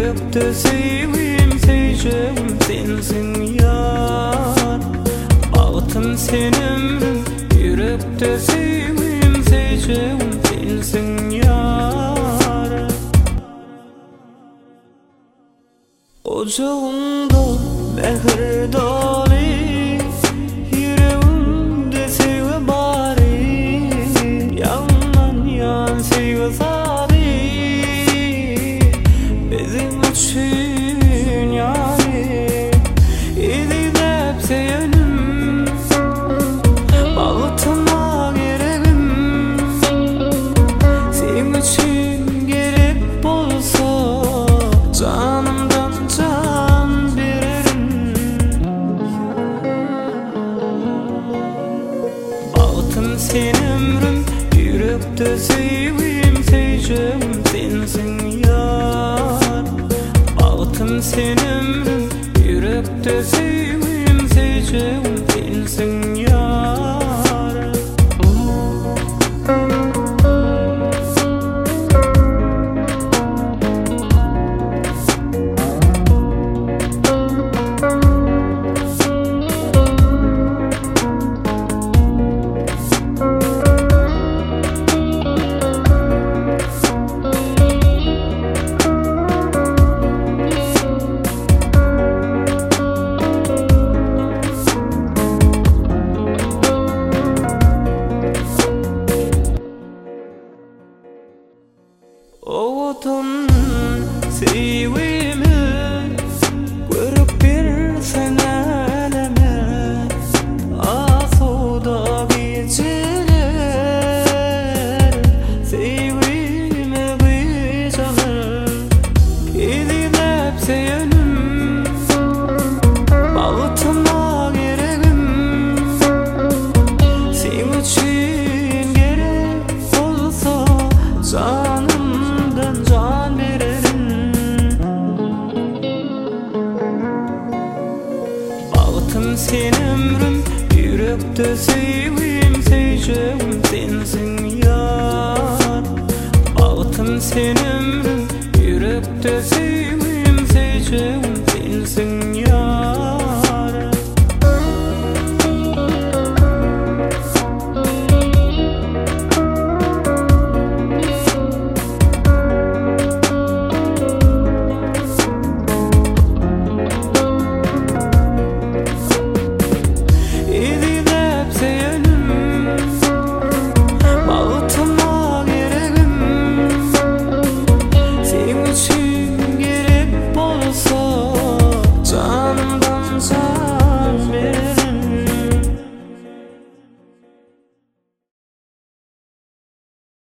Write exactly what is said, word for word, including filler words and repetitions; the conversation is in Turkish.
yürekte sevim seyeceğim sensin yar. Bağıtım senin yürekte sevim seyeceğim sensin yar. Ocağımda mehir dali, yüreğimde sevgi bari. Yandan yan sevgi sari, bizim için yani. İdilep seyenim, bağıtıma gereğim. Senin için gerek bolsa canımdan can veririm. Bağıtım sen ömrüm, yürekte sevim seyeceğim sensin yar. Bağıtım sen ömrüm, yürekte sevim seyeceğim